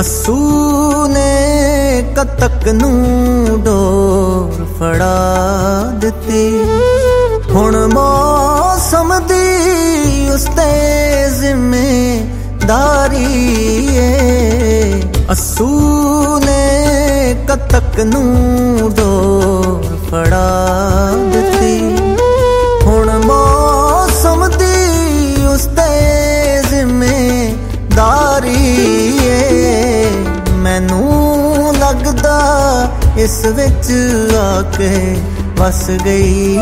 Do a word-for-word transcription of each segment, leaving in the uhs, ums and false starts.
ਅੱਸੂ ਨੇ ਕਤਕ ਨੂੰ ਡੋਰ ਫੜਾ ਦਿੱਤੀ। ਹੁਣ ਮੌਸਮ ਦੀ ਉਸ ਤੇ ਜ਼ਿੰਮੇਦਾਰੀ ਏ। ਅੱਸੂ ਨੇ ਕਤਕ ਨੂੰ ਡੋਰ ਫੜਾ ਦਿੱਤੀ। ਹੁਣ ਮੌਸਮ ਦੀ ਉਸ ਤੇ ਜ਼ਿੰਮੇਦਾਰੀ ਏ। ਮੈਨੂੰ ਲੱਗਦਾ ਇਸ ਵਿੱਚ ਆ ਕੇ ਵਸ ਗਈ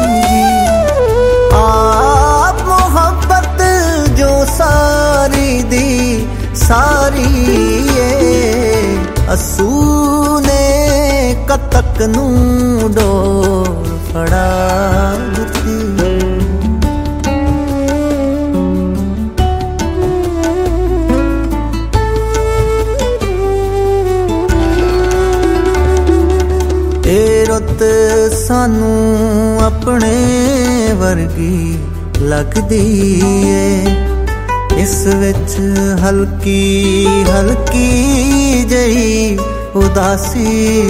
ਆਪ ਮੁਹੱਬਤ ਜੋ ਸਾਰੀ ਦੀ ਸਾਰੀ ਏ। ਅੱਸੂ ਨੇ ਕਤਕ ਨੂੰ ਡੋਰ ਫੜਾ ਦਿੱਤੀ। ਇਹ ਰੁੱਤ ਸਾਨੂੰ ਆਪਣੇ ਵਰਗੀ ਲੱਗਦੀ ਏ। ਇਸ ਵਿੱਚ ਹਲਕੀ ਹਲਕੀ ਜਿਹੀ ਉਦਾਸੀ।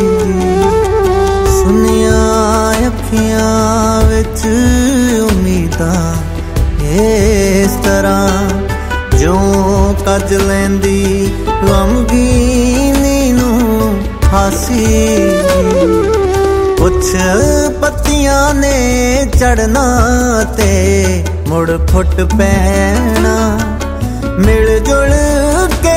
ਸੁਨੀਆਂ ਅੱਖੀਆਂ ਵਿੱਚ ਉਮੀਦਾਂ ਇਸ ਤਰ੍ਹਾਂ ਜਿਉਂ ਕੱਜ ਲੈਂਦੀ ਗਮਗੀਨੀ ਨੂੰ ਹਾਸੀ। ਕੁਛ ਪੱਤੀਆਂ ਨੇ ਚੜਨਾ ਤੇ ਮੁੜ ਫੁੱਟ ਪੈਣਾ। ਮਿਲ ਜੁਲ ਕੇ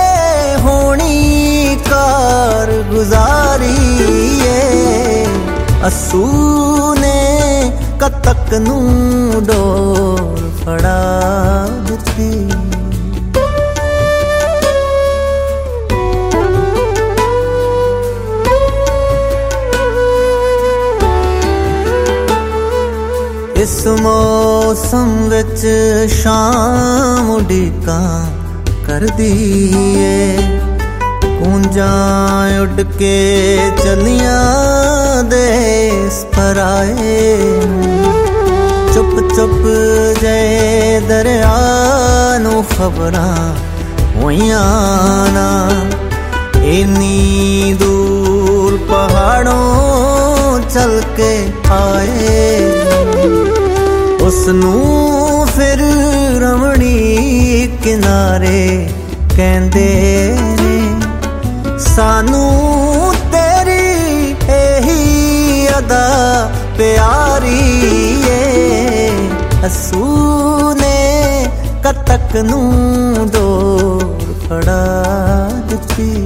ਹੋਣੀ ਕਾਰ ਗੁਜ਼ਾਰੀ ਏ। ਅੱਸੂ ਨੇ ਕਤਕ ਨੂੰ ਡੋਰ ਫੜਾ ਦਿੱਤੀ। ਇਸ ਮੌਸਮ ਵਿੱਚ ਸ਼ਾਮ ਉਡੀਕਾਂ ਕਰਦੀ ਏ। ਕੂੰਜਾਂ ਉੱਡ ਕੇ ਚਲੀਆਂ ਦੇਸ ਪਰਾਏ। ਚੁੱਪ ਚੁੱਪ ਜੇ ਦਰਿਆ ਨੂੰ ਖਬਰਾਂ ਹੋਈਆਂ ਨਾ। ਇੰਨੀ ਦੂਰ ਪਹਾੜੋਂ ਚਲ ਕੇ ਆਏ। ਉਸਨੂੰ ਫਿਰ ਰਮਣੀ ਕਿਨਾਰੇ ਕਹਿੰਦੇ ਨੇ। ਸਾਨੂੰ ਤੇਰੀ ਇਹੀ ਅਦਾ ਪਿਆਰੀ ਏ। ਅੱਸੂ ਨੇ ਕਤਕ ਨੂੰ ਡੋਰ ਫੜਾ ਦਿੱਤੀ।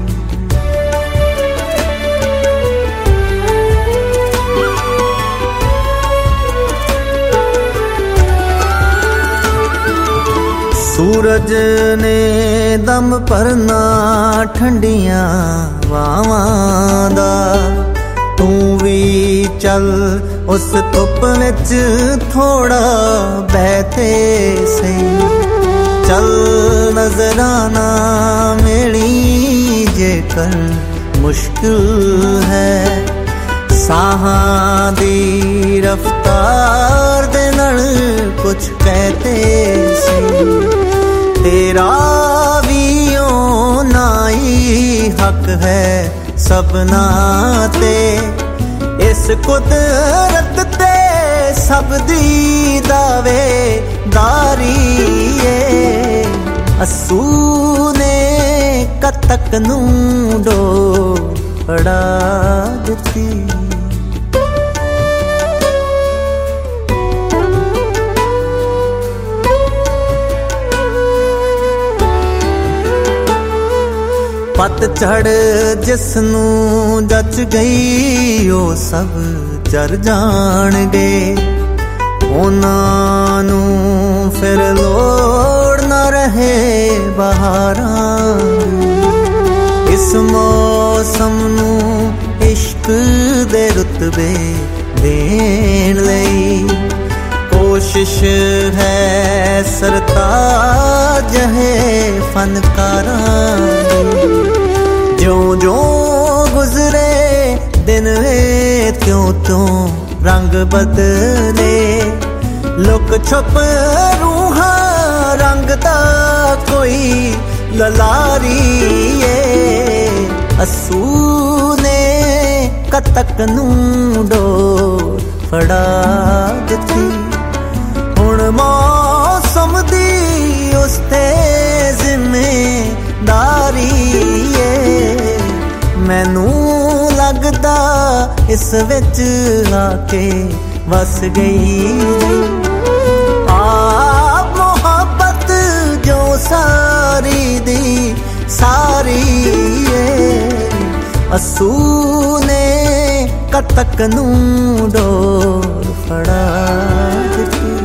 ਸੂਰਜ ਨੇ ਦਮ ਭਰਨਾ ਠੰਡੀਆਂ ਵਾਵਾਂ ਦਾ। ਤੂੰ ਵੀ ਚੱਲ ਉਸ ਧੁੱਪ ਵਿੱਚ ਥੋੜਾ ਬਹਿ ਤੇ ਸਹੀ। ਚੱਲ ਨਜ਼ਰਾਨਾ ਮਿਲੀ ਜੇਕਰ ਮੁਸ਼ਕਿਲ ਹੈ। ਸਾਹਾਂ ਦੀ ਰਫਤਾਰ ਦੇ ਨਾਲ ਕੁਛ ਕਹਤੇ ਸੀ। ਤੇਰਾ ਵੀ ਓ ਨਾ ਹੀ ਹੱਕ ਹੈ ਸਭਨਾ ਤੇ। ਇਸ ਕੁਦਰਤ ਤੇ ਸਭ ਦੀ ਦਾਵੇਦਾਰੀ ਏ। ਅੱਸੂ ਨੇ ਕਤਕ ਨੂੰ ਡੋਰ ਫੜਾ ਦਿੱਤੀ। ਪਤਝੜ ਜਿਸ ਨੂੰ ਜੱਚ ਗਈ ਉਹ ਸਭ ਚਰ ਜਾਣਗੇ। ਉਹਨਾਂ ਨੂੰ ਫਿਰ ਲੋੜ ਨਾ ਰਹੇ ਬਹਾਰਾਂ। ਇਸ ਮੌਸਮ ਨੂੰ ਇਸ਼ਕ ਦੇ ਰੁਤਬੇ ਦੇਣ ਲਈ ਕੋਸ਼ਿਸ਼ ਹੈ ਸਰਤਾਜ ਹੈ ਫਨਕਾਰਾਂ ਦੀ। ਜਿਉਂ ਜਿਉਂ ਗੁਜ਼ਰੇ ਦਿਨ ਵੇ ਤਿਉਂ ਤਿਉਂ ਰੰਗ ਬਦਲੇ। ਲੁਕ ਛੁਪ ਰੂਹਾਂ ਰੰਗ ਦਾ ਕੋਈ ਲਲਾਰੀ ਏ। ਅਸੂ ਨੇ ਕਤਕ ਨੂੰ ਡੋਰ ਫੜਾ ਦਿੱਤੀ। ਹੁਣ ਮੌਸਮ ਦੀ ਉਸ ਤੇ ਜ਼ਿੰਮੇਦਾਰੀ ਏ, ਮੈਨੂੰ ਲੱਗਦਾ ਇਸ ਵਿੱਚ ਆ ਕੇ ਵਸ ਗਈ। ਆ ਮੁਹੱਬਤ ਜੋ ਸਾਰੀ ਦੀ ਸਾਰੀ ਏ, ਅਸੂ ਨੇ ਕਤਕ ਨੂੰ ਡੋਰ ਫੜਾ ਦਿੱਤੀ।